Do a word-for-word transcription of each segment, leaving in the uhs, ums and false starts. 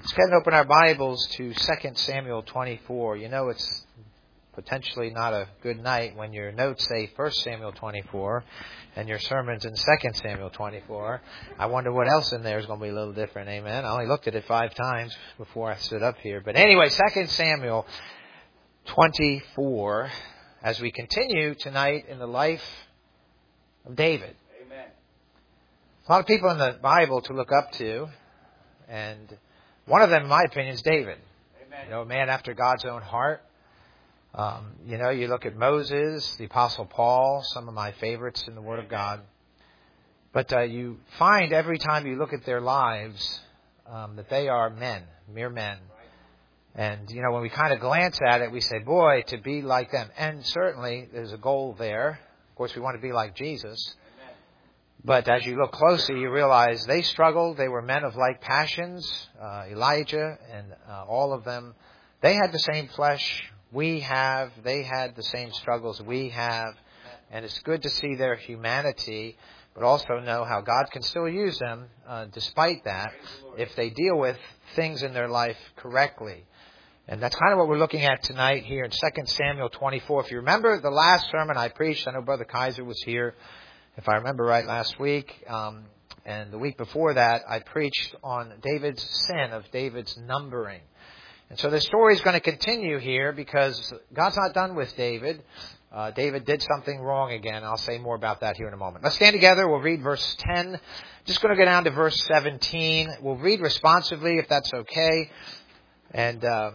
Let's go ahead and open our Bibles to Second Samuel twenty-four. You know it's potentially not a good night when your notes say First Samuel twenty-four and your sermon's in Second Samuel twenty-four. I wonder what else in there is going to be a little different, amen? I only looked at it five times before I stood up here. But anyway, Second Samuel twenty-four, as we continue tonight in the life of David. Amen. A lot of people in the Bible to look up to, and one of them, in my opinion, is David. Amen. You know, a man after God's own heart. Um, you know, you look at Moses, the Apostle Paul, some of my favorites in the Word of God. But uh, you find every time you look at their lives um, that they are men, mere men. And, you know, when we kind of glance at it, we say, boy, to be like them. And certainly there's a goal there. Of course, we want to be like Jesus. But as you look closely, you realize they struggled. They were men of like passions. Uh, Elijah and uh, all of them, they had the same flesh we have. They had the same struggles we have. And it's good to see their humanity, but also know how God can still use them uh, despite that if they deal with things in their life correctly. And that's kind of what we're looking at tonight here in Second Samuel twenty-four. If you remember the last sermon I preached, I know Brother Kaiser was here, if I remember right, last week. Um, and the week before that, I preached on David's sin, of David's numbering. And so the story is going to continue here because God's not done with David. Uh, David did something wrong again. I'll say more about that here in a moment. Let's stand together. We'll read verse ten. Just going to go down to verse seventeen. We'll read responsively if that's okay. And uh,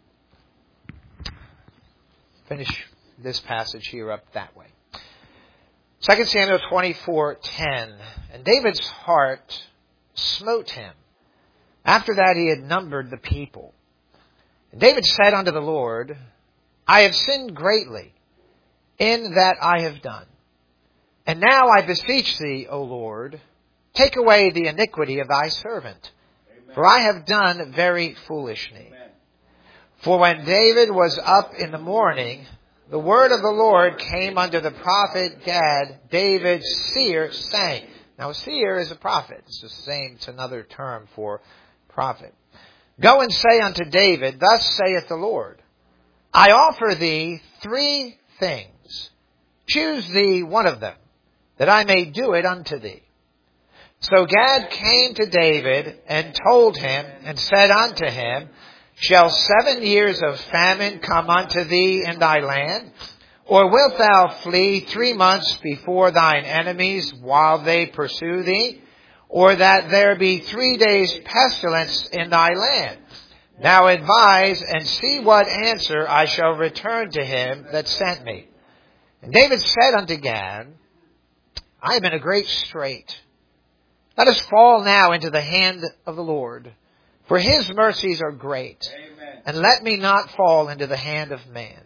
finish this passage here up that way. Second Samuel twenty-four ten. And David's heart smote him. After that he had numbered the people. And David said unto the Lord, I have sinned greatly in that I have done. And now I beseech thee, O Lord, take away the iniquity of thy servant. Amen. For I have done very foolishly. Amen. For when David was up in the morning, the word of the Lord came unto the prophet Gad, David's seer, saying. Now a seer is a prophet. It's the same, it's another term for prophet. Go and say unto David, thus saith the Lord, I offer thee three things. Choose thee one of them, that I may do it unto thee. So Gad came to David and told him and said unto him, Shall seven years of famine come unto thee in thy land? Or wilt thou flee three months before thine enemies while they pursue thee? Or that there be three days pestilence in thy land? Now advise and see what answer I shall return to him that sent me. And David said unto Gad, I am in a great strait. Let us fall now into the hand of the Lord, for his mercies are great. Amen. And let me not fall into the hand of man.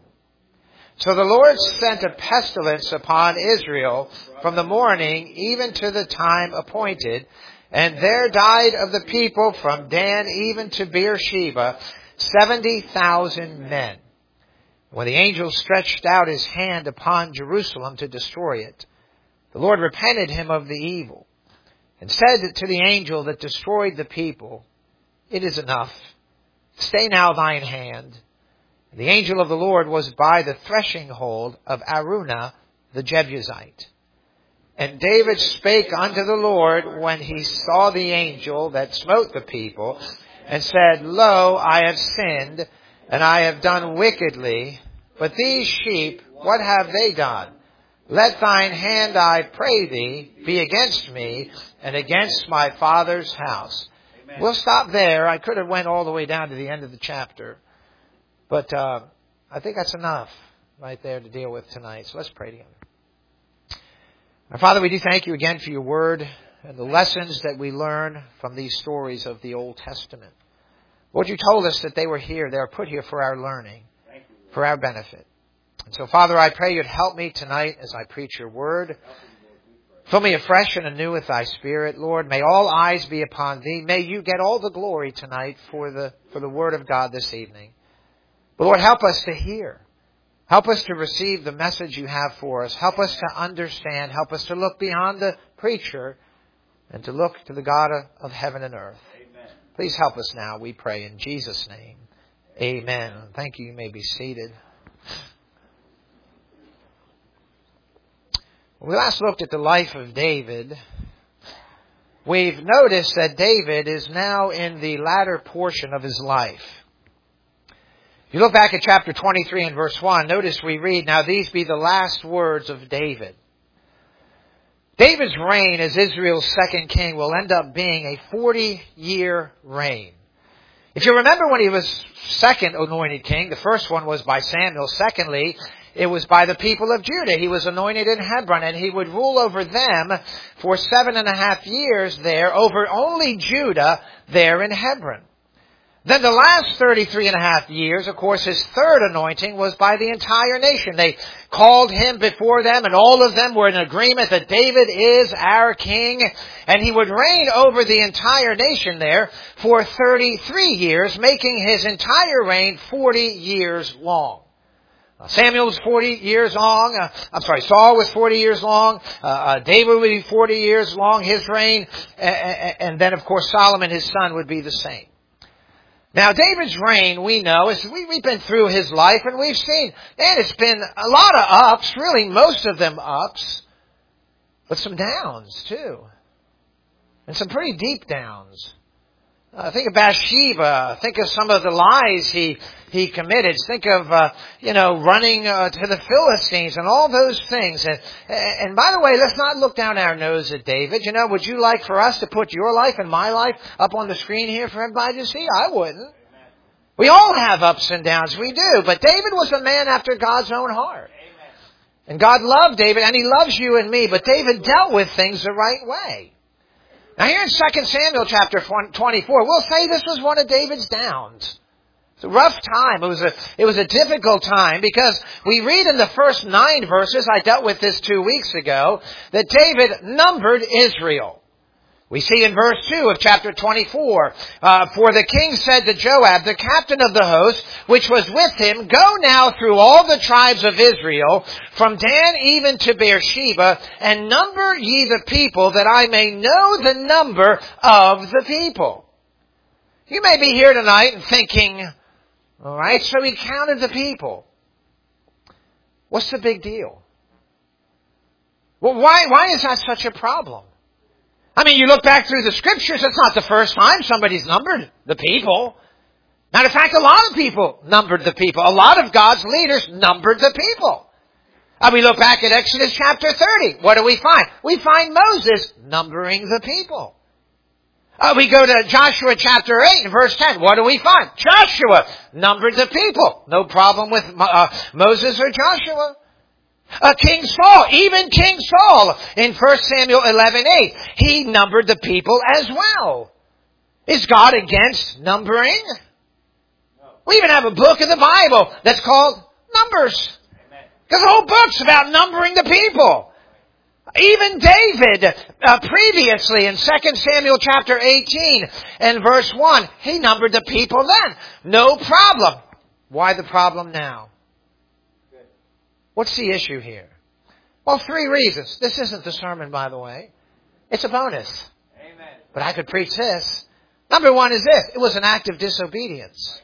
So the Lord sent a pestilence upon Israel from the morning even to the time appointed, and there died of the people from Dan even to Beersheba seventy thousand men. When the angel stretched out his hand upon Jerusalem to destroy it, the Lord repented him of the evil, and said to the angel that destroyed the people, It is enough. Stay now thine hand. The angel of the Lord was by the threshing hold of Araunah the Jebusite. And David spake unto the Lord when he saw the angel that smote the people, and said, Lo, I have sinned, and I have done wickedly. But these sheep, what have they done? Let thine hand, I pray thee, be against me, and against my father's house. Amen. We'll stop there. I could have went all the way down to the end of the chapter. But uh, I think that's enough right there to deal with tonight. So let's pray together. Our Father, we do thank you again for your word and the lessons that we learn from these stories of the Old Testament. Lord, you told us that they were here. They were put here for our learning, for our benefit. And so, Father, I pray you'd help me tonight as I preach your word. Fill me afresh and anew with thy Spirit, Lord. May all eyes be upon thee. May you get all the glory tonight for the, for the word of God this evening. But Lord, help us to hear. Help us to receive the message you have for us. Help us to understand. Help us to look beyond the preacher and to look to the God of heaven and earth. Amen. Please help us now, we pray in Jesus' name. Amen. Thank you. You may be seated. When we last looked at the life of David, we've noticed that David is now in the latter portion of his life. If you look back at chapter twenty-three and verse one, notice we read, "Now these be the last words of David." David's reign as Israel's second king will end up being a forty-year reign. If you remember when he was second anointed king, the first one was by Samuel. Secondly, it was by the people of Judah. He was anointed in Hebron, and he would rule over them for seven and a half years there, over only Judah there in Hebron. Then the last thirty-three and a half years, of course, his third anointing was by the entire nation. They called him before them, and all of them were in agreement that David is our king, and he would reign over the entire nation there for thirty-three years, making his entire reign forty years long. Samuel was forty years long. Uh, I'm sorry, Saul was forty years long. Uh, uh, David would be forty years long, his reign. And, and then, of course, Solomon, his son, would be the same. Now, David's reign, we know, is we, we've been through his life, and we've seen, and it's been a lot of ups, really most of them ups, but some downs, too. And some pretty deep downs. Uh, think of Bathsheba. Think of some of the lies he he committed. Think of, uh, you know, running uh, to the Philistines and all those things. And, and by the way, let's not look down our nose at David. You know, would you like for us to put your life and my life up on the screen here for everybody to see? I wouldn't. We all have ups and downs. We do. But David was a man after God's own heart. And God loved David, and He loves you and me. But David dealt with things the right way. Now here in Second Samuel chapter twenty-four, we'll say this was one of David's downs. It's a rough time. It was a, it was a difficult time because we read in the first nine verses, I dealt with this two weeks ago, that David numbered Israel. We see in verse two of chapter twenty-four, uh, "For the king said to Joab, the captain of the host, which was with him, Go now through all the tribes of Israel, from Dan even to Beersheba, and number ye the people, that I may know the number of the people." You may be here tonight and thinking, all right, so he counted the people. What's the big deal? Well, why, why is that such a problem? I mean, you look back through the scriptures, it's not the first time somebody's numbered the people. Matter of fact, a lot of people numbered the people. A lot of God's leaders numbered the people. Uh, we look back at Exodus chapter thirty. What do we find? We find Moses numbering the people. Uh, we go to Joshua chapter eight and verse ten. What do we find? Joshua numbered the people. No problem with uh, Moses or Joshua. Uh, King Saul, even King Saul, in First Samuel eleven eight, he numbered the people as well. Is God against numbering? No. We even have a book in the Bible that's called Numbers. Amen. There's a whole book's about numbering the people. Even David, uh, previously in Second Samuel chapter eighteen and verse one, he numbered the people then. No problem. Why the problem now? What's the issue here? Well, three reasons. This isn't the sermon, by the way. It's a bonus. Amen. But I could preach this. Number one is this. It was an act of disobedience.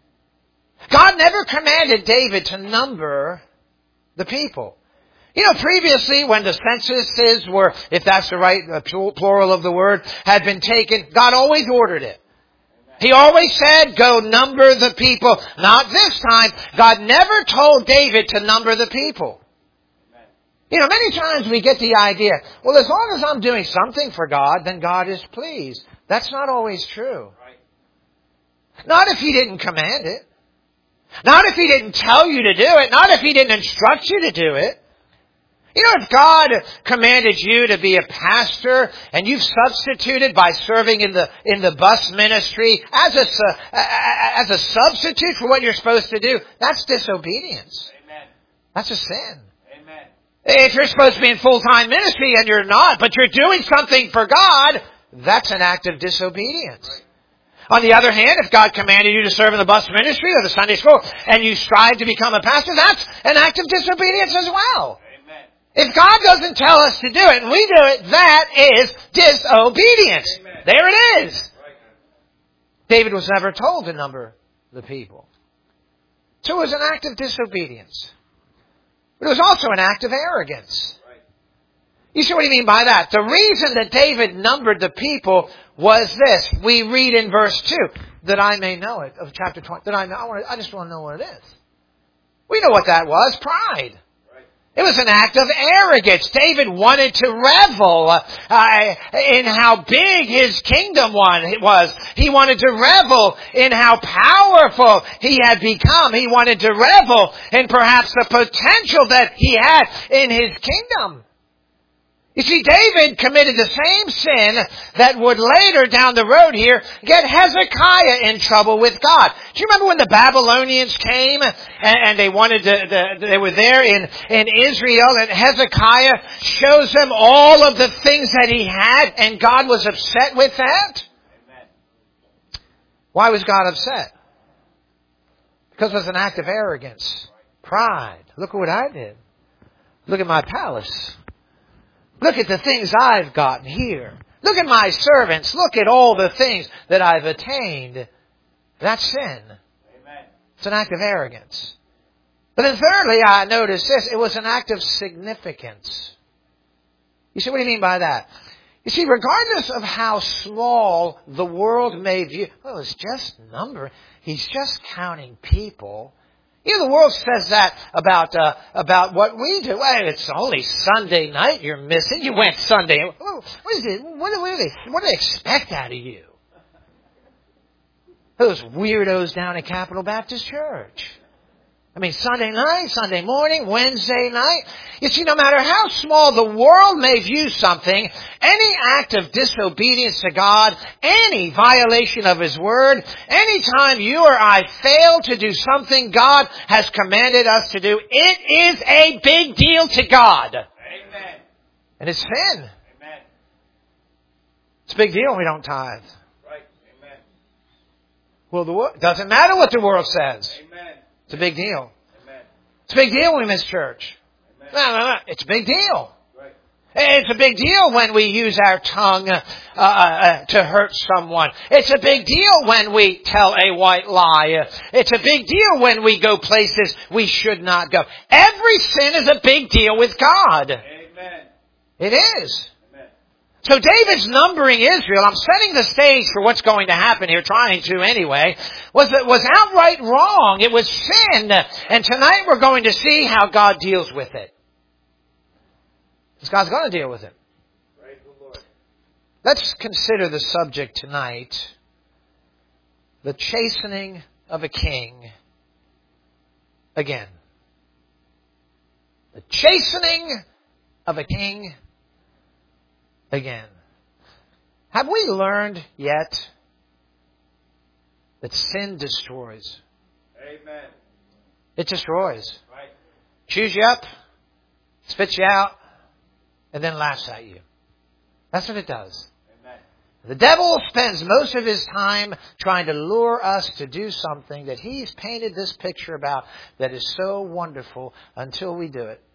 God never commanded David to number the people. You know, previously when the censuses were, if that's the right uh, plural of the word, had been taken, God always ordered it. He always said, go number the people. Not this time. God never told David to number the people. Amen. You know, many times we get the idea, well, as long as I'm doing something for God, then God is pleased. That's not always true. Right. Not if He didn't command it. Not if He didn't tell you to do it. Not if He didn't instruct you to do it. You know, if God commanded you to be a pastor and you've substituted by serving in the in the bus ministry as a as a substitute for what you're supposed to do, that's disobedience. Amen. That's a sin. Amen. If you're supposed to be in full-time ministry and you're not, but you're doing something for God, that's an act of disobedience. Right. On the other hand, if God commanded you to serve in the bus ministry or the Sunday school and you strive to become a pastor, that's an act of disobedience as well. If God doesn't tell us to do it and we do it, that is disobedience. Amen. There it is. David was never told to number the people. So it was an act of disobedience. But it was also an act of arrogance. You see what I mean by that? The reason that David numbered the people was this. We read in verse two, that I may know it, of chapter twenty. That I know, I, want to, I just want to know what it is. We know what that was, pride. It was an act of arrogance. David wanted to revel uh, in how big his kingdom was. He wanted to revel in how powerful he had become. He wanted to revel in perhaps the potential that he had in his kingdom. You see, David committed the same sin that would later down the road here get Hezekiah in trouble with God. Do you remember when the Babylonians came and, and they wanted to, the, they were there in, in Israel, and Hezekiah shows them all of the things that he had, and God was upset with that? Amen. Why was God upset? Because it was an act of arrogance, pride. Look at what I did. Look at my palace. Look at the things I've gotten here. Look at my servants. Look at all the things that I've attained. That's sin. Amen. It's an act of arrogance. But then thirdly, I noticed this. It was an act of significance. You see, what do you mean by that? You see, regardless of how small the world may view, well, it's just number. He's just counting people. You know, the world says that about uh, about what we do. Well, it's only Sunday night you're missing. You went Sunday. What is it? What do, they, what do they expect out of you? Those weirdos down at Capital Baptist Church. I mean, Sunday night, Sunday morning, Wednesday night. You see, no matter how small the world may view something, any act of disobedience to God, any violation of His Word, any time you or I fail to do something God has commanded us to do, it is a big deal to God. Amen. And it's sin. Amen. It's a big deal when we don't tithe. Right. Amen. Well, the doesn't matter what the world says. Amen. It's a big deal. Amen. It's a big deal when we miss church. Amen. No, no, no. It's a big deal. Right. It's a big deal when we use our tongue uh, uh, to hurt someone. It's a big deal when we tell a white lie. It's a big deal when we go places we should not go. Every sin is a big deal with God. Amen. It is. So David's numbering Israel, I'm setting the stage for what's going to happen here, trying to anyway, was was outright wrong. It was sin. And tonight we're going to see how God deals with it. Because God's going to deal with it. Praise the Lord. Let's consider the subject tonight, the chastening of a king again. The chastening of a king again. Have we learned yet that sin destroys? Amen. It destroys. Right. Chews you up, spits you out, and then laughs at you. That's what it does. Amen. The devil spends most of his time trying to lure us to do something that he's painted this picture about that is so wonderful until we do it.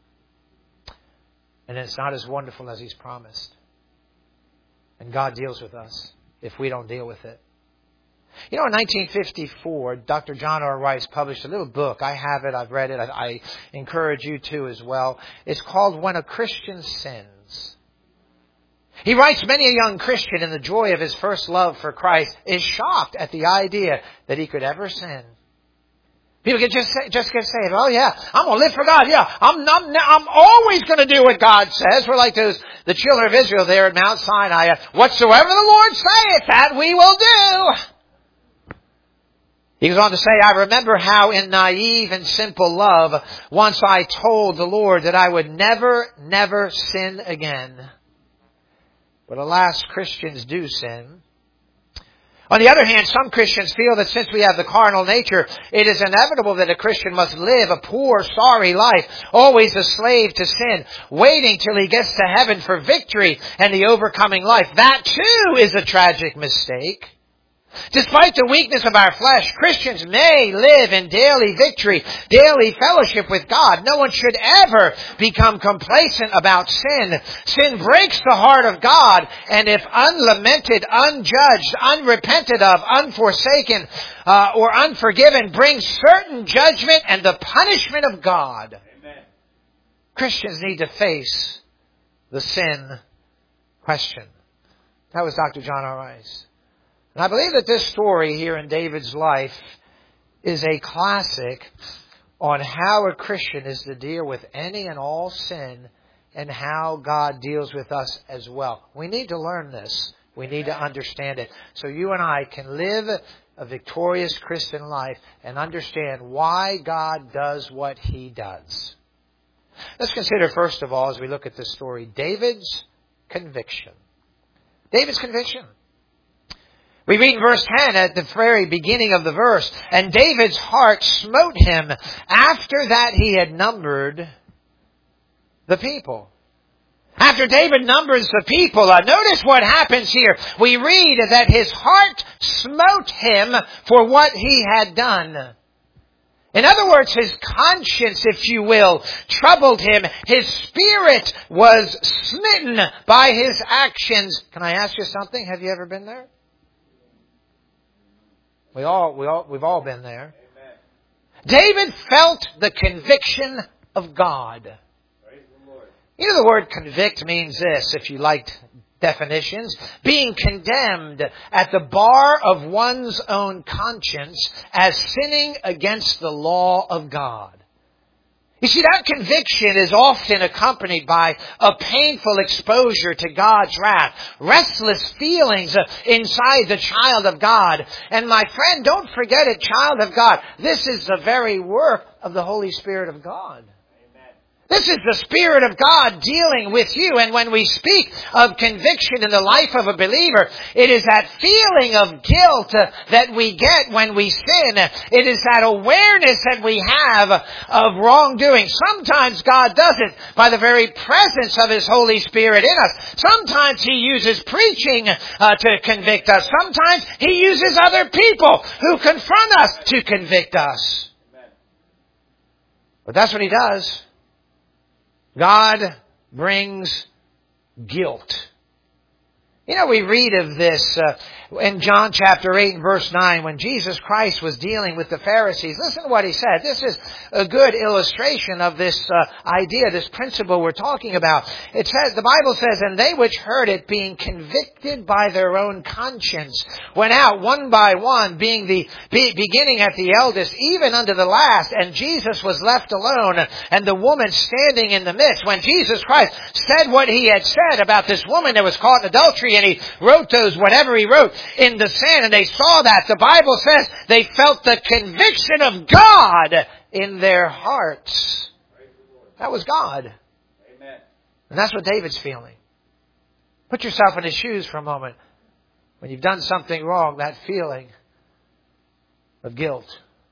And it's not as wonderful as He's promised. And God deals with us if we don't deal with it. You know, in nineteen fifty-four, Doctor John R. Rice published a little book. I have it. I've read it. I, I encourage you to as well. It's called When a Christian Sins. He writes, many a young Christian in the joy of his first love for Christ is shocked at the idea that he could ever sin. People can just say, just get saved. Oh yeah, I'm going to live for God. Yeah, I'm, I'm, I'm always going to do what God says. We're like those, the children of Israel there at Mount Sinai. Whatsoever the Lord saith, that we will do. He goes on to say, I remember how in naive and simple love, once I told the Lord that I would never, never sin again. But alas, Christians do sin. On the other hand, some Christians feel that since we have the carnal nature, it is inevitable that a Christian must live a poor, sorry life, always a slave to sin, waiting till he gets to heaven for victory and the overcoming life. That too is a tragic mistake. Despite the weakness of our flesh, Christians may live in daily victory, daily fellowship with God. No one should ever become complacent about sin. Sin breaks the heart of God, and if unlamented, unjudged, unrepented of, unforsaken, uh, or unforgiven, brings certain judgment and the punishment of God. Amen. Christians need to face the sin question. That was Doctor John R. Rice. And I believe that this story here in David's life is a classic on how a Christian is to deal with any and all sin and how God deals with us as well. We need to learn this. We need to understand it. So you and I can live a victorious Christian life and understand why God does what He does. Let's consider first of all, as we look at this story, David's conviction. David's conviction. We read in verse ten at the very beginning of the verse, and David's heart smote him after that he had numbered the people. After David numbers the people, uh, notice what happens here. We read that his heart smote him for what he had done. In other words, his conscience, if you will, troubled him. His spirit was smitten by his actions. Can I ask you something? Have you ever been there? We all, we all, we've all been there. Amen. David felt the conviction of God. Praise the Lord. You know, the word convict means this, if you liked definitions, being condemned at the bar of one's own conscience as sinning against the law of God. You see, that conviction is often accompanied by a painful exposure to God's wrath, restless feelings inside the child of God. And my friend, don't forget it, child of God, this is the very work of the Holy Spirit of God. This is the Spirit of God dealing with you. And when we speak of conviction in the life of a believer, it is that feeling of guilt uh, that we get when we sin. It is that awareness that we have of wrongdoing. Sometimes God does it by the very presence of His Holy Spirit in us. Sometimes He uses preaching uh, to convict us. Sometimes He uses other people who confront us to convict us. But that's what He does. God brings guilt. You know, we read of this uh, in John chapter eight and verse nine when Jesus Christ was dealing with the Pharisees. Listen to what He said. This is a good illustration of this uh, idea, this principle we're talking about. It says, the Bible says, and they which heard it, being convicted by their own conscience, went out one by one, being the be, beginning at the eldest, even unto the last. And Jesus was left alone, and the woman standing in the midst. When Jesus Christ said what He had said about this woman that was caught in adultery, and He wrote those, whatever He wrote, in the sand, and they saw that, the Bible says they felt the conviction of God in their hearts. That was God. Amen. And that's what David's feeling. Put yourself in His shoes for a moment. When you've done something wrong, that feeling of guilt.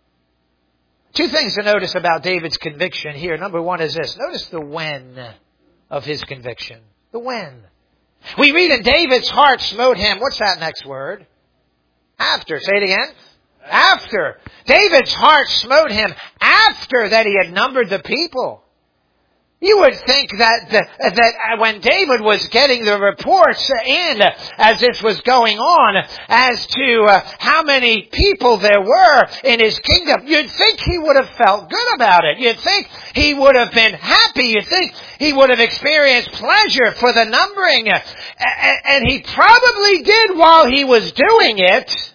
Two things to notice about David's conviction here. Number one is this. Notice the when of his conviction. The when. We read in David's heart smote him. What's that next word? After. Say it again. After. David's heart smote him after that he had numbered the people. You would think that the, that when David was getting the reports in as this was going on as to uh, how many people there were in his kingdom, you'd think he would have felt good about it. You'd think he would have been happy. You'd think he would have experienced pleasure for the numbering. And he probably did while he was doing it.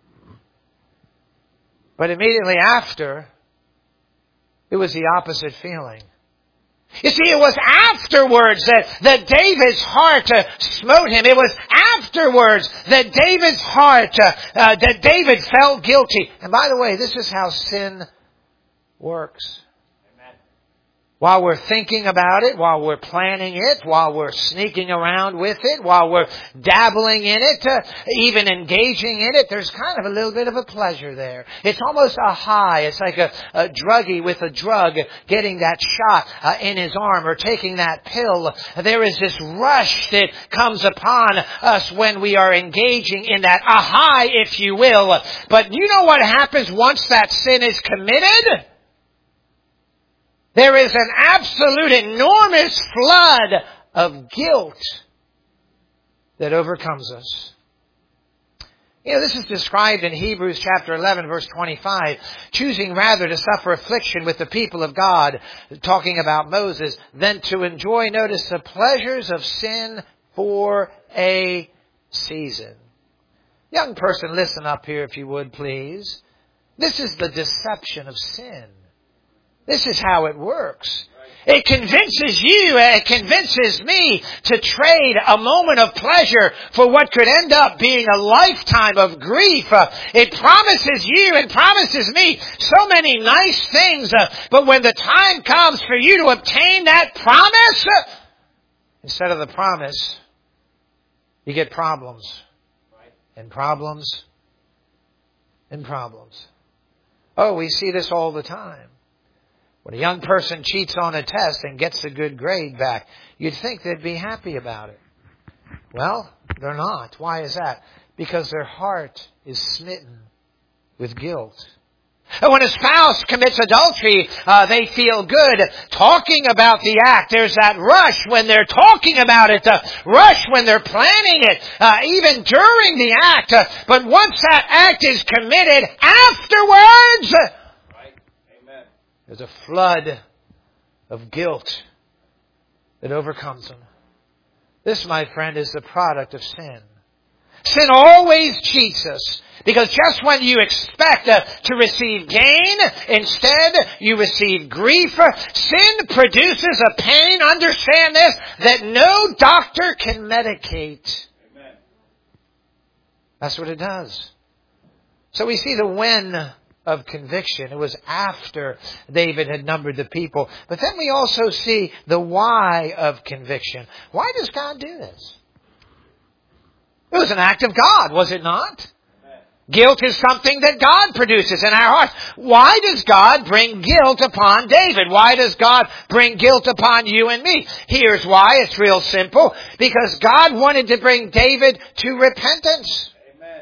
But immediately after, it was the opposite feeling. You see, it was afterwards that, that David's heart uh, smote him. It was afterwards that David's heart, uh, uh, that David felt guilty. And by the way, this is how sin works. Amen. While we're thinking about it, while we're planning it, while we're sneaking around with it, while we're dabbling in it, uh, even engaging in it, there's kind of a little bit of a pleasure there. It's almost a high. It's like a, a druggie with a drug getting that shot uh, in his arm or taking that pill. There is this rush that comes upon us when we are engaging in that, a high, if you will. But you know what happens once that sin is committed? There is an absolute enormous flood of guilt that overcomes us. You know, this is described in Hebrews chapter eleven, verse twenty-five. Choosing rather to suffer affliction with the people of God, talking about Moses, than to enjoy, notice, the pleasures of sin for a season. Young person, listen up here if you would, please. This is the deception of sin. This is how it works. It convinces you, it convinces me to trade a moment of pleasure for what could end up being a lifetime of grief. Uh, it promises you and promises me so many nice things, uh, but when the time comes for you to obtain that promise, uh, instead of the promise, you get problems. And problems. And problems. Oh, we see this all the time. When a young person cheats on a test and gets a good grade back, you'd think they'd be happy about it. Well, they're not. Why is that? Because their heart is smitten with guilt. And when a spouse commits adultery, uh, they feel good talking about the act. There's that rush when they're talking about it, the rush when they're planning it, uh, even during the act. Uh, but once that act is committed, afterwards, there's a flood of guilt that overcomes them. This, my friend, is the product of sin. Sin always cheats us because just when you expect uh, to receive gain, instead you receive grief. Sin produces a pain, understand this, that no doctor can medicate. Amen. That's what it does. So we see the when of conviction. It was after David had numbered the people. But then we also see the why of conviction. Why does God do this? It was an act of God, was it not? Amen. Guilt is something that God produces in our hearts. Why does God bring guilt upon David? Why does God bring guilt upon you and me? Here's why. It's real simple. Because God wanted to bring David to repentance.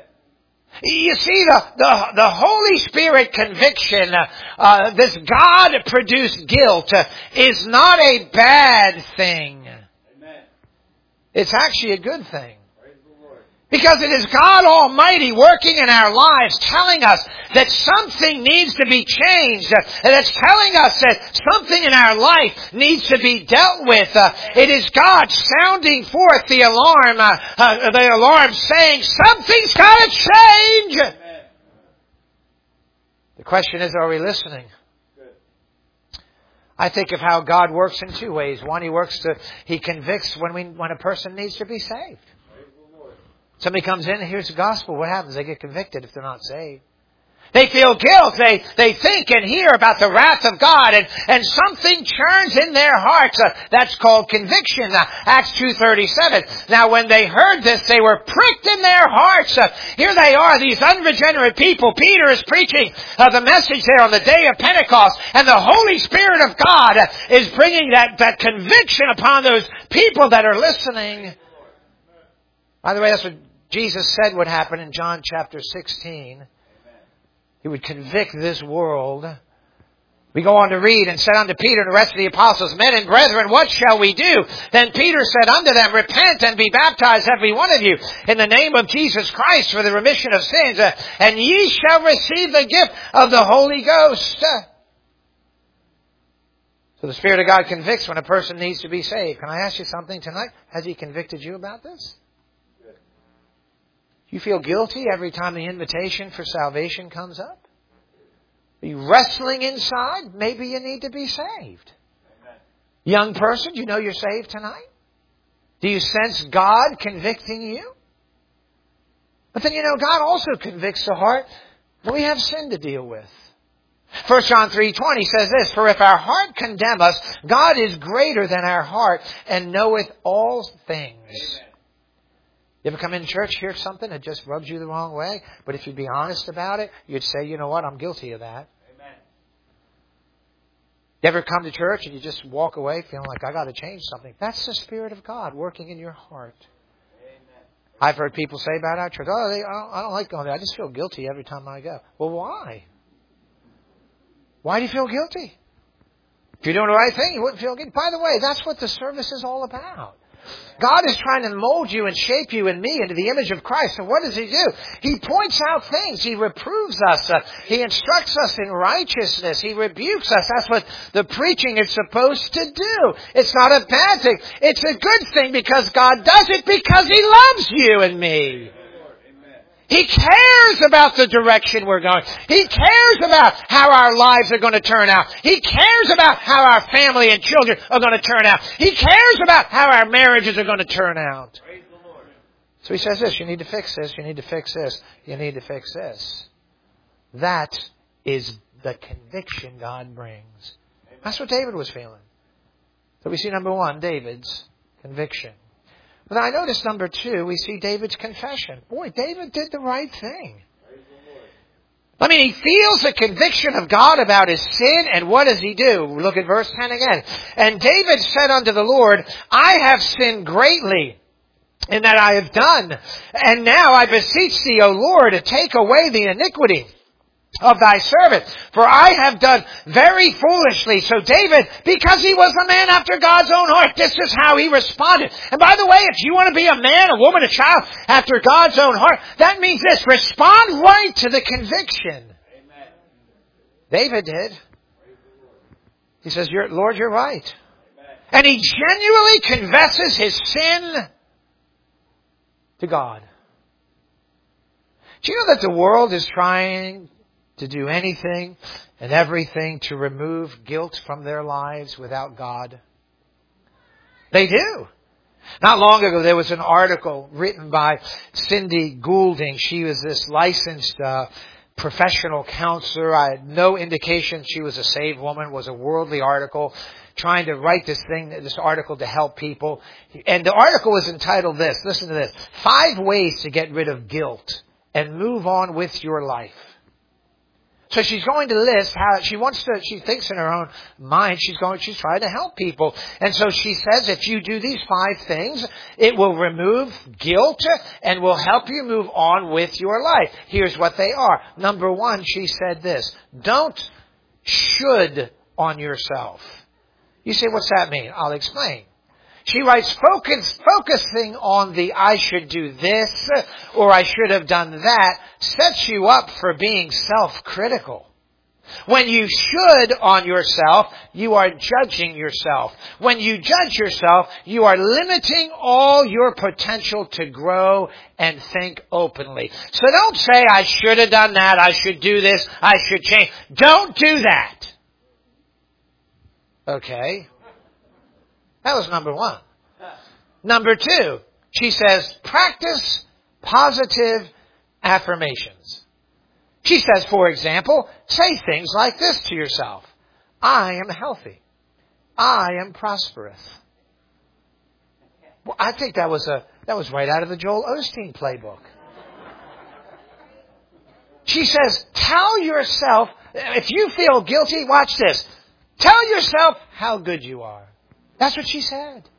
You see, the, the, the Holy Spirit conviction, uh, uh, this God-produced guilt, uh, is not a bad thing. Amen. It's actually a good thing. Because it is God Almighty working in our lives, telling us that something needs to be changed. And it's telling us that something in our life needs to be dealt with. Uh, it is God sounding forth the alarm, uh, uh, the alarm saying, something's got to change. Amen. The question is, are we listening? Good. I think of how God works in two ways. One, He works to, He convicts when we, when a person needs to be saved. Somebody comes in and hears the gospel. What happens? They get convicted if they're not saved. They feel guilt. They, they think and hear about the wrath of God, and, and something churns in their hearts. Uh, that's called conviction. Uh, Acts two thirty-seven. Now when they heard this, they were pricked in their hearts. Uh, here they are, these unregenerate people. Peter is preaching uh, the message there on the day of Pentecost, and the Holy Spirit of God uh, is bringing that, that conviction upon those people that are listening. By the way, that's what Jesus said would happen in John chapter sixteen. He would convict this world. We go on to read, and said unto Peter and the rest of the apostles, Men and brethren, what shall we do? Then Peter said unto them, Repent and be baptized every one of you in the name of Jesus Christ for the remission of sins, uh, and ye shall receive the gift of the Holy Ghost. So the Spirit of God convicts when a person needs to be saved. Can I ask you something tonight? Has He convicted you about this? You feel guilty every time the invitation for salvation comes up? Are you wrestling inside? Maybe you need to be saved. Amen. Young person, do you know you're saved tonight? Do you sense God convicting you? But then, you know, God also convicts the heart when we have sin to deal with. First John three twenty says this, for if our heart condemn us, God is greater than our heart and knoweth all things. Amen. You ever come in church, hear something that just rubs you the wrong way? But if you'd be honest about it, you'd say, you know what, I'm guilty of that. Amen. You ever come to church and you just walk away feeling like, I got to change something? That's the Spirit of God working in your heart. Amen. I've heard people say about our church, oh, they, I, don't, I don't like going there. I just feel guilty every time I go. Well, why? Why do you feel guilty? If you're doing the right thing, you wouldn't feel guilty. By the way, that's what the service is all about. God is trying to mold you and shape you and me into the image of Christ. And what does He do? He points out things. He reproves us. Uh, he instructs us in righteousness. He rebukes us. That's what the preaching is supposed to do. It's not a bad thing. It's a good thing because God does it because He loves you and me. He cares about the direction we're going. He cares about how our lives are going to turn out. He cares about how our family and children are going to turn out. He cares about how our marriages are going to turn out. Praise the Lord. So He says this, you need to fix this, you need to fix this, you need to fix this. That is the conviction God brings. Amen. That's what David was feeling. So we see number one, David's conviction. But I notice number two, we see David's confession. Boy, David did the right thing. I mean, he feels the conviction of God about his sin, and what does he do? Look at verse ten again. And David said unto the Lord, I have sinned greatly in that I have done. And now I beseech thee, O Lord, to take away the iniquity of thy servant, for I have done very foolishly. So David, because he was a man after God's own heart, this is how he responded. And by the way, if you want to be a man, a woman, a child after God's own heart, that means this, respond right to the conviction. Amen. David did. He says, you're, Lord, you're right. Amen. And he genuinely confesses his sin to God. Do you know that the world is trying to do anything and everything to remove guilt from their lives without God? They do. Not long ago, there was an article written by Cindy Goulding. She was this licensed uh, professional counselor. I had no indication she was a saved woman. It was a worldly article trying to write this thing, this article to help people. And the article was entitled this. Listen to this. Five ways to get rid of guilt and move on with your life. So she's going to list how she wants to, she thinks in her own mind, she's going, she's trying to help people. And so she says, if you do these five things, it will remove guilt and will help you move on with your life. Here's what they are. Number one, she said this, don't should on yourself. You say, what's that mean? I'll explain. She writes, focus, focusing on the I should do this or I should have done that sets you up for being self-critical. When you should on yourself, you are judging yourself. When you judge yourself, you are limiting all your potential to grow and think openly. So don't say, I should have done that, I should do this, I should change. Don't do that. Okay. That was number one. Number two, she says, practice positive affirmations. She says, for example, say things like this to yourself. I am healthy. I am prosperous. Well, I think that was a that was right out of the Joel Osteen playbook. She says, tell yourself, if you feel guilty, watch this. Tell yourself how good you are. That's what she said.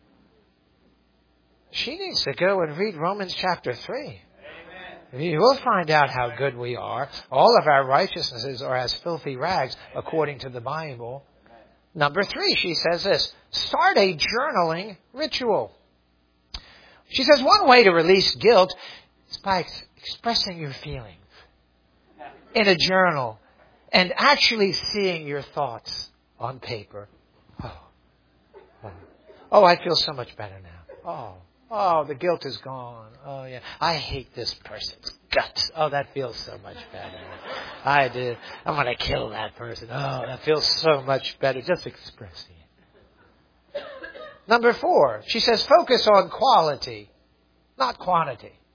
She needs to go and read Romans chapter three. Amen. You will find out how good we are. All of our righteousnesses are as filthy rags according to the Bible. Amen. Number three, she says this. Start a journaling ritual. She says one way to release guilt is by ex- expressing your feelings in a journal and actually seeing your thoughts on paper. Oh. Oh, I feel so much better now. Oh, oh, the guilt is gone. Oh, yeah. I hate this person's guts. Oh, that feels so much better. I do. I'm going to kill that person. Oh, that feels so much better. Just expressing it. Number four, she says focus on quality, not quantity.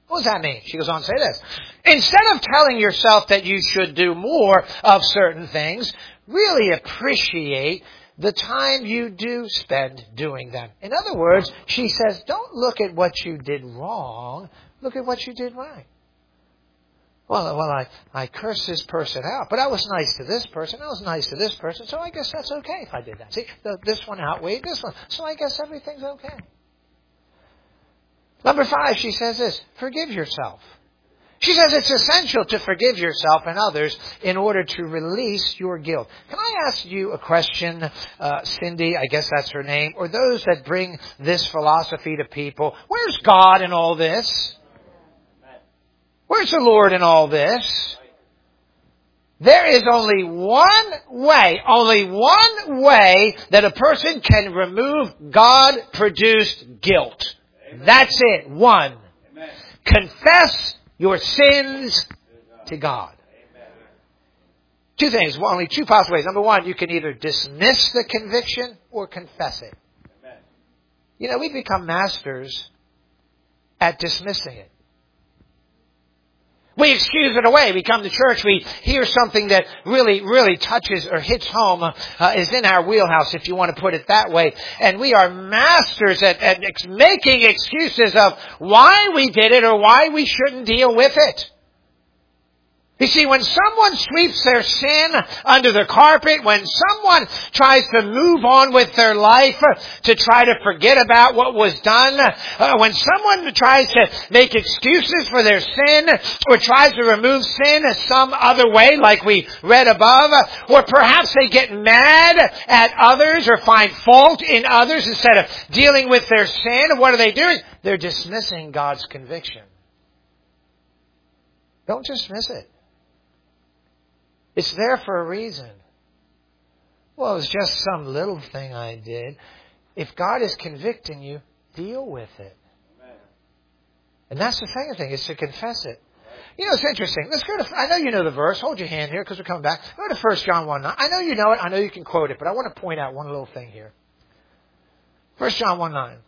What does that mean? She goes on to say this. Instead of telling yourself that you should do more of certain things, really appreciate the time you do spend doing them. In other words, she says, don't look at what you did wrong. Look at what you did right. Well, well, I, I cursed this person out, but I was nice to this person. I was nice to this person, so I guess that's okay if I did that. See, the, this one outweighed this one, so I guess everything's okay. Number five, she says this, forgive yourself. She says it's essential to forgive yourself and others in order to release your guilt. Can I ask you a question, uh, Cindy, I guess that's her name, or those that bring this philosophy to people? Where's God in all this? Where's the Lord in all this? There is only one way, only one way that a person can remove God-produced guilt. That's it. One. Amen. Confess your sins to God. Amen. Two things. Well, only two possible ways. Number one, you can either dismiss the conviction or confess it. Amen. You know, we become masters at dismissing it. We excuse it away. We come to church. We hear something that really, really touches or hits home, uh, is in our wheelhouse, if you want to put it that way. And we are masters at, at ex- making excuses of why we did it or why we shouldn't deal with it. You see, when someone sweeps their sin under the carpet, when someone tries to move on with their life, uh, to try to forget about what was done, uh, when someone tries to make excuses for their sin, or tries to remove sin some other way, like we read above, uh, or perhaps they get mad at others or find fault in others instead of dealing with their sin, what are they doing? They're dismissing God's conviction. Don't dismiss it. It's there for a reason. Well, it was just some little thing I did. If God is convicting you, deal with it. Amen. And that's the second thing, is to confess it. You know, it's interesting. Let's go to, I know you know the verse. Hold your hand here because we're coming back. Go to First John one nine. I know you know it. I know you can quote it, but I want to point out one little thing here. First John one nine.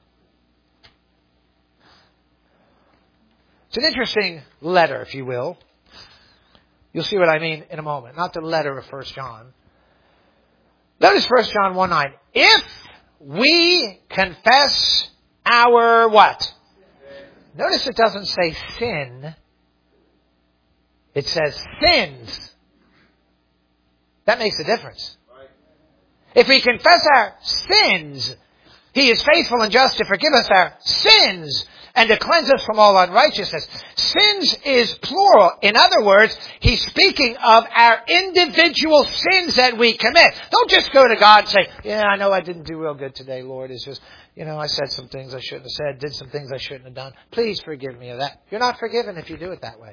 It's an interesting letter, if you will. You'll see what I mean in a moment. Not the letter of First John. Notice First John one nine. If we confess our what? Notice it doesn't say sin. It says sins. That makes a difference. If we confess our sins, He is faithful and just to forgive us our sins and to cleanse us from all unrighteousness. Sins is plural. In other words, He's speaking of our individual sins that we commit. Don't just go to God and say, yeah, I know I didn't do real good today, Lord. It's just, you know, I said some things I shouldn't have said, did some things I shouldn't have done. Please forgive me of that. You're not forgiven if you do it that way.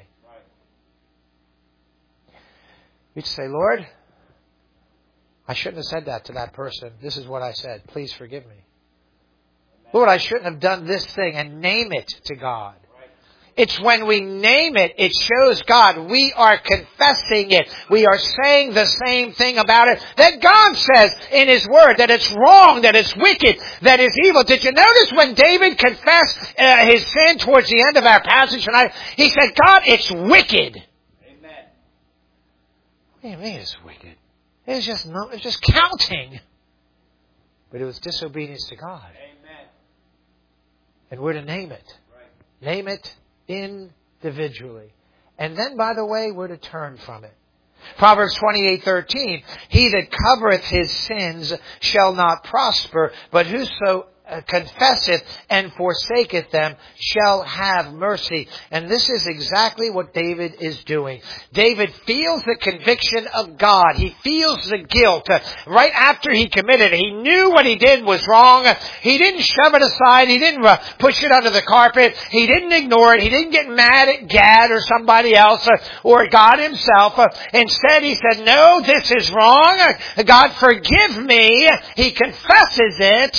You just say, Lord, I shouldn't have said that to that person. This is what I said. Please forgive me. Lord, I shouldn't have done this thing, and name it to God. It's when we name it, it shows God. We are confessing it. We are saying the same thing about it that God says in His Word, that it's wrong, that it's wicked, that it's evil. Did you notice when David confessed uh, his sin towards the end of our passage tonight? He said, God, it's wicked. Amen. What do you mean it's wicked? It was just, no, it was just counting. But it was disobedience to God. Amen. And we're to name it. Right. Name it individually. And then, by the way, we're to turn from it. Proverbs twenty-eight thirteen. He that covereth his sins shall not prosper, but whoso confesseth and forsaketh them shall have mercy. And this is exactly what David is doing. David feels the conviction of God. He feels the guilt. Uh, right after he committed it, he knew what he did was wrong. He didn't shove it aside. He didn't uh, push it under the carpet. He didn't ignore it. He didn't get mad at Gad or somebody else uh, or God himself. Uh, instead, he said, no, this is wrong. Uh, God, forgive me. He confesses it.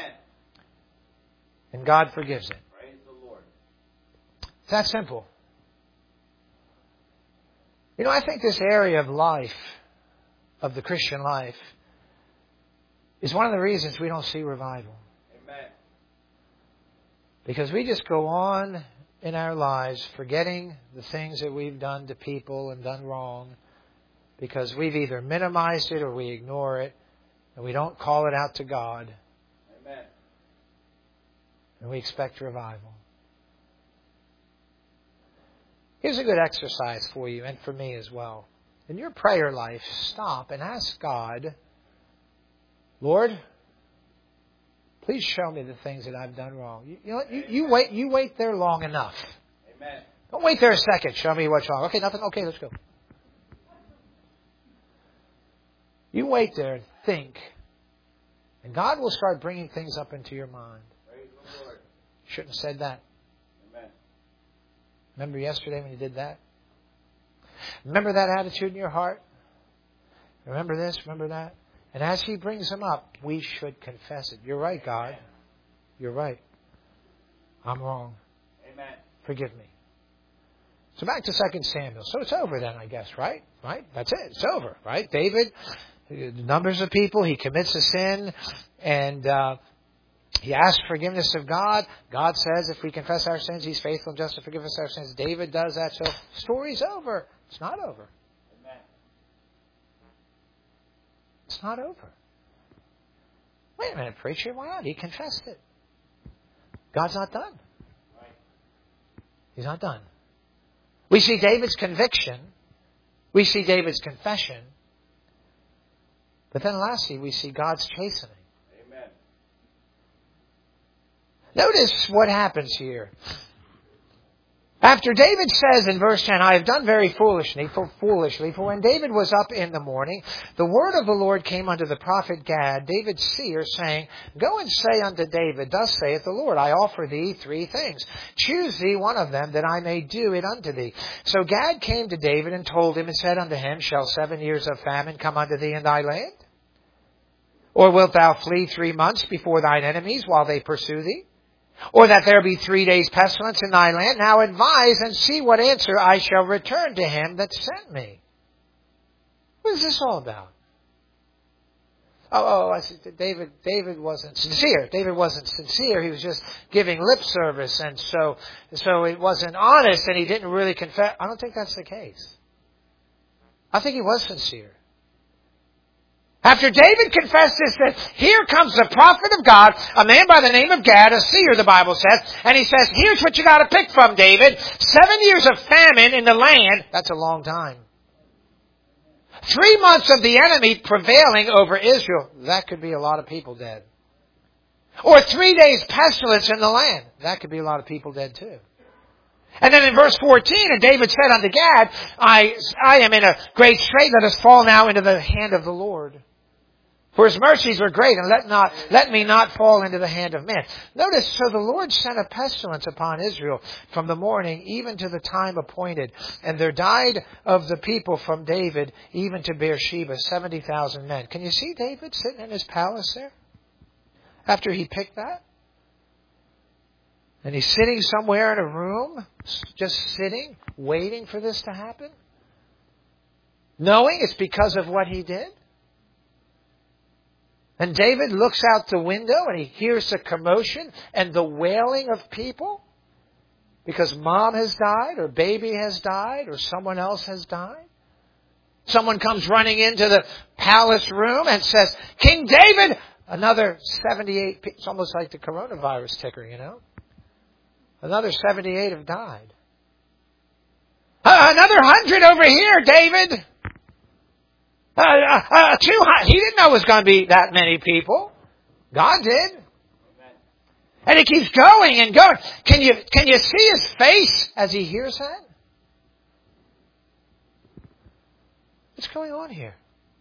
And God forgives it. Praise the Lord. It's that simple. You know, I think this area of life, of the Christian life, is one of the reasons we don't see revival. Amen. Because we just go on in our lives, forgetting the things that we've done to people and done wrong, because we've either minimized it or we ignore it, and we don't call it out to God. Amen. And we expect revival. Here's a good exercise for you and for me as well. In your prayer life, stop and ask God, Lord, please show me the things that I've done wrong. You, you know what? You, you wait. You wait there long enough. Amen. Don't wait there a second. Show me what's wrong. Okay, nothing. Okay, let's go. You wait there and think, and God will start bringing things up into your mind. Praise the Lord. Shouldn't have said that. Amen. Remember yesterday when you did that? Remember that attitude in your heart? Remember this? Remember that? And as He brings them up, we should confess it. You're right, God. You're right. I'm wrong. Amen. Forgive me. So back to Second Samuel. So it's over then, I guess, right? Right? That's it. It's over, right? David, the numbers of people, he commits a sin, and uh, he asks forgiveness of God. God says if we confess our sins, He's faithful and just to forgive us our sins. David does that. So story's over. It's not over. Amen. It's not over. Wait a minute, preacher. Why not? He confessed it. God's not done. Right. He's not done. We see David's conviction. We see David's confession. But then lastly, we see God's chastening. Amen. Notice what happens here. After David says in verse ten, I have done very foolishly, for foolishly, for when David was up in the morning, the word of the Lord came unto the prophet Gad, David's seer, saying, Go and say unto David, Thus saith the Lord, I offer thee three things. Choose thee one of them, that I may do it unto thee. So Gad came to David and told him, and said unto him, Shall seven years of famine come unto thee in thy land? Or wilt thou flee three months before thine enemies while they pursue thee? Or that there be three days pestilence in thy land? Now advise and see what answer I shall return to him that sent me. What is this all about? Oh, oh, I see. David, David wasn't sincere. David wasn't sincere. He was just giving lip service, and so, so it wasn't honest, and he didn't really confess. I don't think that's the case. I think he was sincere. After David confessed this, that here comes the prophet of God, a man by the name of Gad, a seer, the Bible says, and he says, here's what you got to pick from, David. Seven years of famine in the land, that's a long time. Three months of the enemy prevailing over Israel, that could be a lot of people dead. Or three days pestilence in the land, that could be a lot of people dead too. And then in verse fourteen, and David said unto Gad, I, I am in a great strait, let us fall now into the hand of the Lord. For His mercies are great, and let not let me not fall into the hand of man. Notice, so the Lord sent a pestilence upon Israel from the morning even to the time appointed. And there died of the people from David even to Beersheba seventy thousand men. Can you see David sitting in his palace there? After he picked that? And he's sitting somewhere in a room, just sitting, waiting for this to happen? Knowing it's because of what he did? And David looks out the window and he hears the commotion and the wailing of people because mom has died or baby has died or someone else has died. Someone comes running into the palace room and says, King David, another seventy-eight people. It's almost like the coronavirus ticker, you know. Another seventy-eight have died. Uh, another hundred over here, David. Uh, uh, uh, two hundred. He didn't know it was going to be that many people. God did. Amen. And it keeps going and going. Can you can you see his face as he hears that? What's going on here?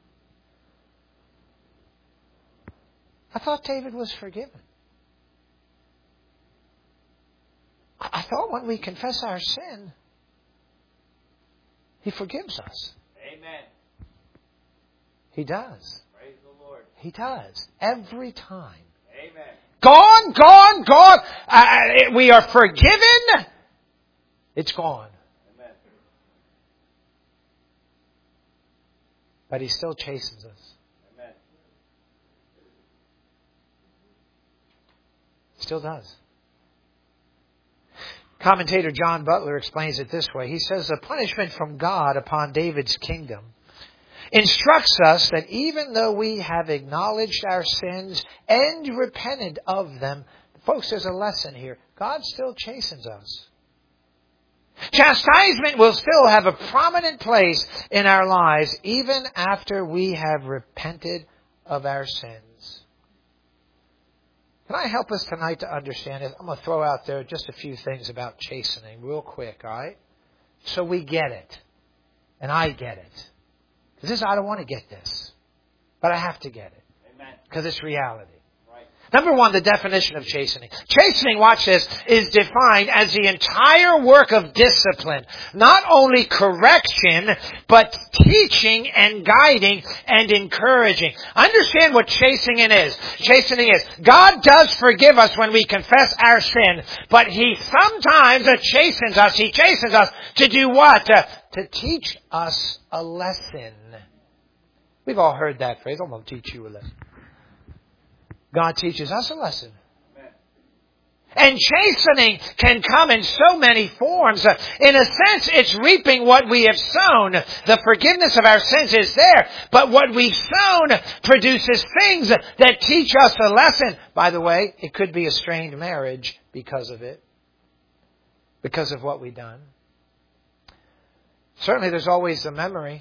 I thought David was forgiven. I thought when we confess our sin, He forgives us. Amen. He does. Praise the Lord. He does. Every time. Amen. Gone, gone, gone. Uh, we are forgiven. It's gone. Amen. But He still chastens us. Amen. Still does. Commentator John Butler explains it this way. He says, the punishment from God upon David's kingdom instructs us that even though we have acknowledged our sins and repented of them, folks, there's a lesson here. God still chastens us. Chastisement will still have a prominent place in our lives even after we have repented of our sins. Can I help us tonight to understand it? I'm going to throw out there just a few things about chastening real quick, all right? So we get it. And I get it. Because this, I don't want to get this. But I have to get it. Amen. Because it's reality. Right. Number one, the definition of chastening. Chastening, watch this, is defined as the entire work of discipline. Not only correction, but teaching and guiding and encouraging. Understand what chastening is. Chastening is, God does forgive us when we confess our sin, but He sometimes chastens us. He chastens us to do what? Uh, to teach us a lesson. We've all heard that phrase. I'm going to teach you a lesson. God teaches us a lesson. Amen. And chastening can come in so many forms. Uh, in a sense, it's reaping what we have sown. The forgiveness of our sins is there. But what we've sown produces things that teach us a lesson. By the way, it could be a strained marriage because of it. Because of what we've done. Certainly there's always the memory.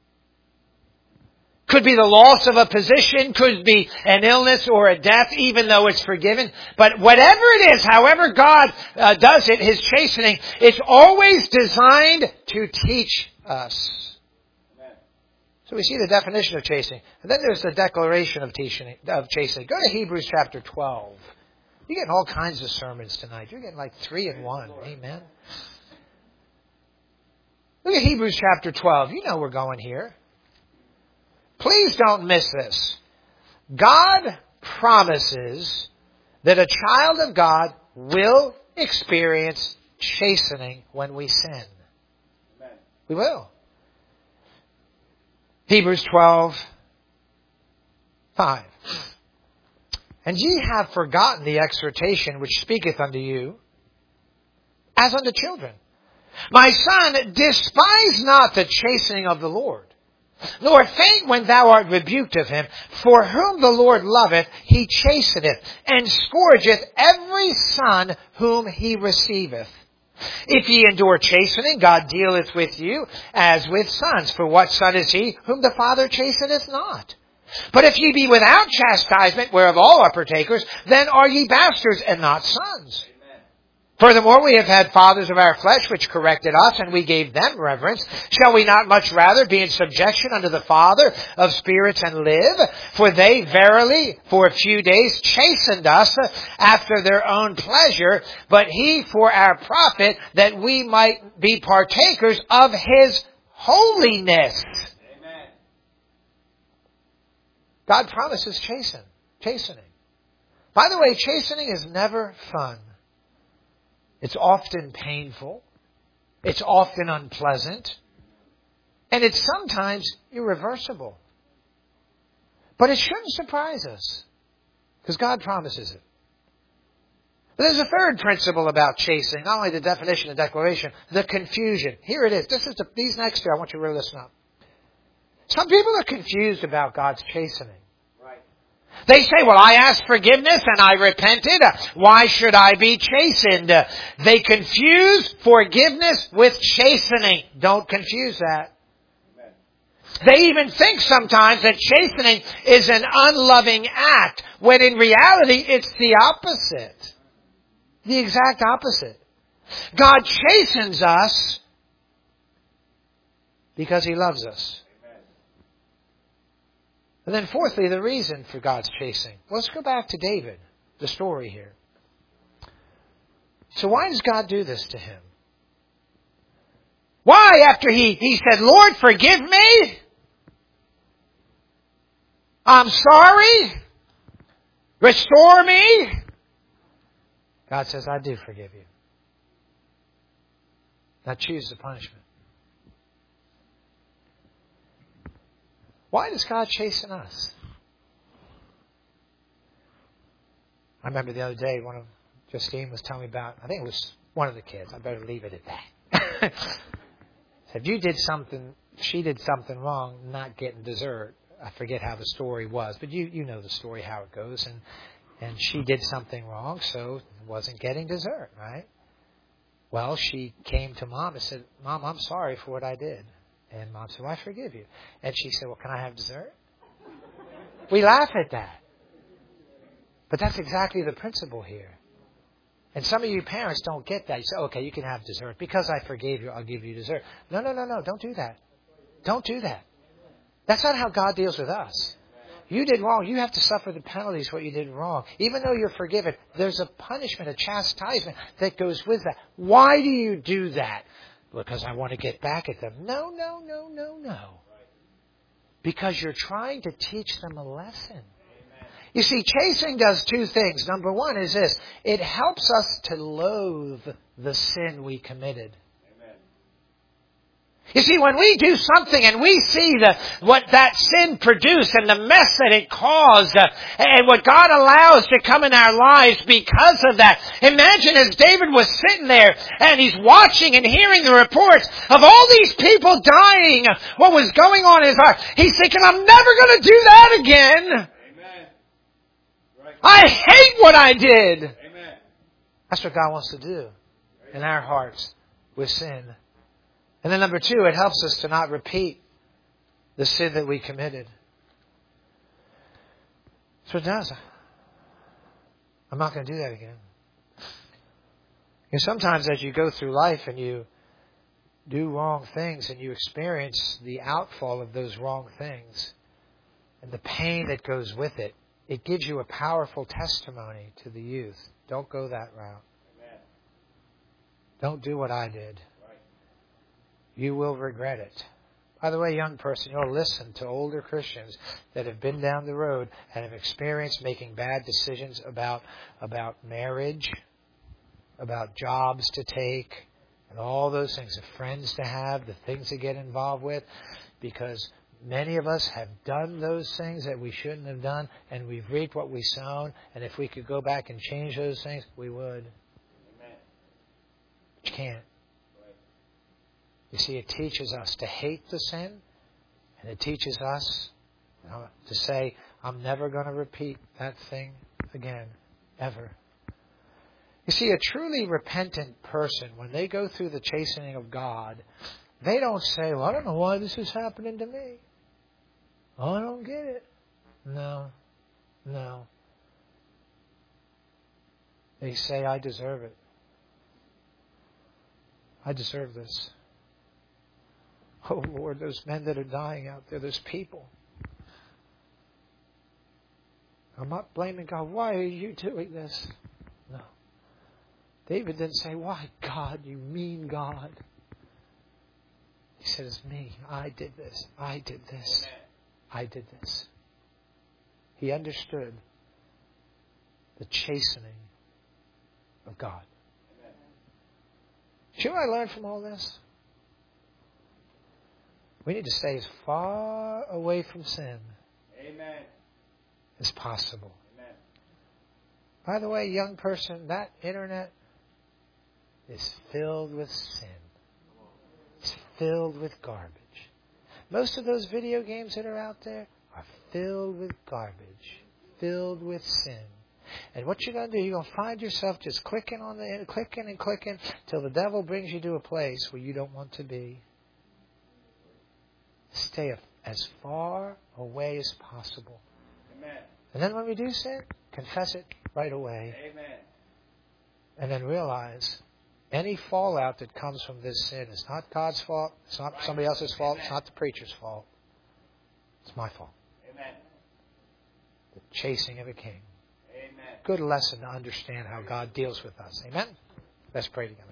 Could be the loss of a position, could be an illness or a death, even though it's forgiven. But whatever it is, however God uh, does it, His chastening, it's always designed to teach us. Amen. So we see the definition of chastening. And then there's the declaration of chastening. Of chastening. Go to Hebrews chapter twelve. You're getting all kinds of sermons tonight. You're getting like three in one. Amen. Look at Hebrews chapter twelve. You know we're going here. Please don't miss this. God promises that a child of God will experience chastening when we sin. Amen. We will. Hebrews twelve, five. And ye have forgotten the exhortation which speaketh unto you, as unto children. My son, despise not the chastening of the Lord, nor faint when thou art rebuked of him. For whom the Lord loveth, He chasteneth, and scourgeth every son whom He receiveth. If ye endure chastening, God dealeth with you as with sons. For what son is he whom the Father chasteneth not? But if ye be without chastisement, whereof all are partakers, then are ye bastards and not sons. Furthermore, we have had fathers of our flesh which corrected us, and we gave them reverence. Shall we not much rather be in subjection unto the Father of spirits and live? For they verily for a few days chastened us after their own pleasure, but He for our profit, that we might be partakers of His holiness. Amen. God promises chasten, chastening. By the way, chastening is never fun. It's often painful. It's often unpleasant. And it's sometimes irreversible. But it shouldn't surprise us, because God promises it. But there's a third principle about chastening, not only the definition and declaration, the confusion. Here it is. This is the, these next two, I want you to really listen up. Some people are confused about God's chastening. They say, well, I asked forgiveness and I repented. Why should I be chastened? They confuse forgiveness with chastening. Don't confuse that. Amen. They even think sometimes that chastening is an unloving act, when in reality it's the opposite. The exact opposite. God chastens us because He loves us. And then fourthly, the reason for God's chastening. Let's go back to David, the story here. So why does God do this to him? Why, after he, he said, Lord, forgive me? I'm sorry? Restore me? God says, I do forgive you. Now choose the punishment. Why does God chasten us? I remember the other day, one of Justine was telling me about, I think it was One of the kids. I better leave it at that. So if you did something, she did something wrong, not getting dessert. I forget how the story was, but you, you know the story, how it goes. And, and she did something wrong, so wasn't getting dessert, right? Well, she came to Mom and said, Mom, I'm sorry for what I did. And Mom said, well, I forgive you. And she said, well, can I have dessert? We laugh at that. But that's exactly the principle here. And some of you parents don't get that. You say, okay, you can have dessert. Because I forgave you, I'll give you dessert. No, no, no, no. Don't do that. Don't do that. That's not how God deals with us. You did wrong. You have to suffer the penalties for what you did wrong. Even though you're forgiven, there's a punishment, a chastisement that goes with that. Why do you do that? Because I want to get back at them. No, no, no, no, no. Because you're trying to teach them a lesson. You see, chastening does two things. Number one is this. It helps us to loathe the sin we committed. You see, when we do something and we see the, what that sin produced and the mess that it caused uh, and what God allows to come in our lives because of that. Imagine as David was sitting there and he's watching and hearing the reports of all these people dying, what was going on in his heart. He's thinking, I'm never going to do that again. Amen. Right. I hate what I did. Amen. That's what God wants to do in our hearts with sin. And then number two, it helps us to not repeat the sin that we committed. So it does. I'm not going to do that again. You know, sometimes as you go through life and you do wrong things and you experience the outfall of those wrong things and the pain that goes with it, it gives you a powerful testimony to the youth. Don't go that route. Amen. Don't do what I did. You will regret it. By the way, young person, you'll listen to older Christians that have been down the road and have experienced making bad decisions about, about marriage, about jobs to take, and all those things, the friends to have, the things to get involved with, because many of us have done those things that we shouldn't have done, and we've reaped what we sown, and if we could go back and change those things, we would. Amen. But you can't. You see, it teaches us to hate the sin, and it teaches us you know, to say, I'm never going to repeat that thing again, ever. You see, a truly repentant person, when they go through the chastening of God, they don't say, well, I don't know why this is happening to me. Oh, I don't get it. No, no. They say, I deserve it. I deserve this. Oh, Lord, those men that are dying out there, those people. I'm not blaming God. Why are you doing this? No. David didn't say, why, God, you mean God. He said, it's me. I did this. I did this. I did this. He understood the chastening of God. You know what I learned from all this? We need to stay as far away from sin Amen. as possible. Amen. By the way, young person, that internet is filled with sin. It's filled with garbage. Most of those video games that are out there are filled with garbage, filled with sin. And what you're going to do, you're going to find yourself just clicking on the clicking and clicking till the devil brings you to a place where you don't want to be. Stay as far away as possible. Amen. And then when we do sin, confess it right away. Amen. And then realize any fallout that comes from this sin is not God's fault. It's not Right. somebody else's fault. Amen. It's not the preacher's fault. It's my fault. Amen. The chasing of a king. Amen. Good lesson to understand how God deals with us. Amen? Let's pray together.